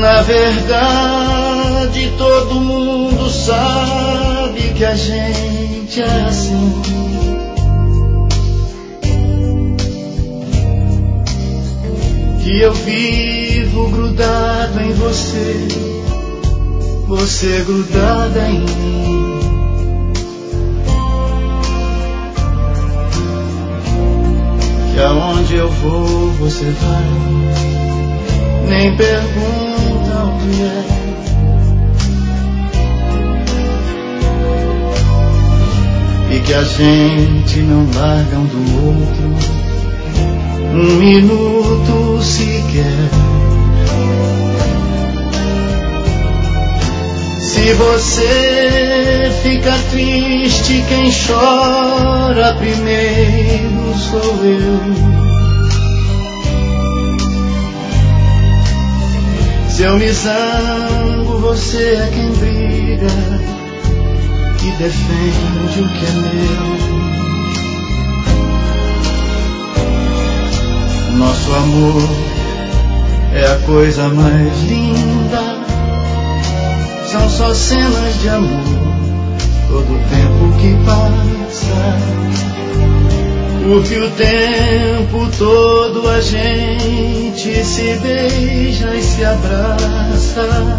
Na verdade, todo mundo sabe que a gente é assim. Que eu vivo grudado em você, você grudada em mim. Que aonde eu vou você vai, nem pergunta onde é. E que a gente não larga um do outro um minuto sequer. Se você fica triste, quem chora primeiro sou eu. Se eu me zango, você é quem briga e defende o que é meu. Nosso amor é a coisa mais linda. São só cenas de amor, todo o tempo que passa. Porque o tempo todo a gente se beija e se abraça.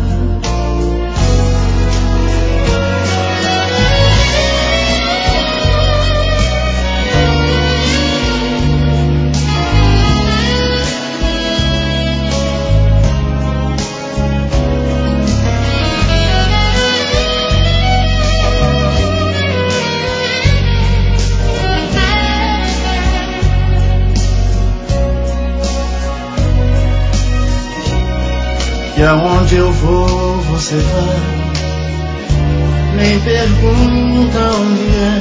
E aonde eu vou você vai, nem pergunta onde é.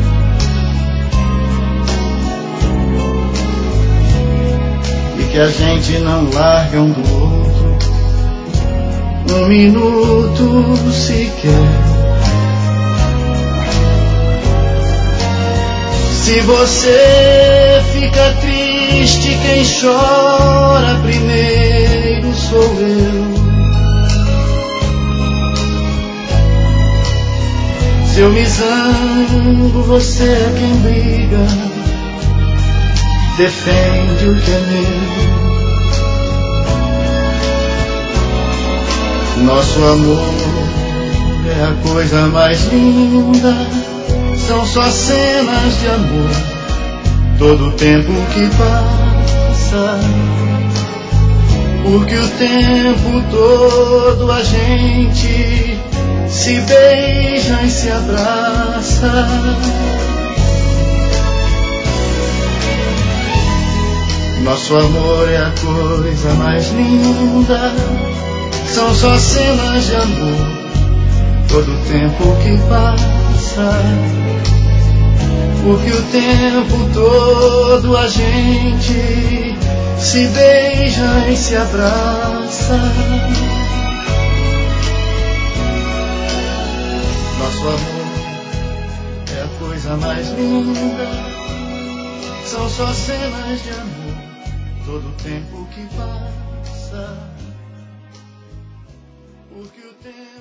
E que a gente não larga um do outro um minuto sequer. Se você fica triste, quem chora primeiro sou eu. Se eu me zango, você é quem briga, defende o que é meu. Nosso amor é a coisa mais linda. São só cenas de amor, todo o tempo que passa. Porque o tempo todo a gente se beija e se abraça. Nosso amor é a coisa mais linda. São só cenas de amor, todo o tempo que passa. Porque o tempo todo a gente se beija e se abraça. Nosso amor é a coisa mais linda. São só cenas de amor, todo o tempo que passa. Porque o tempo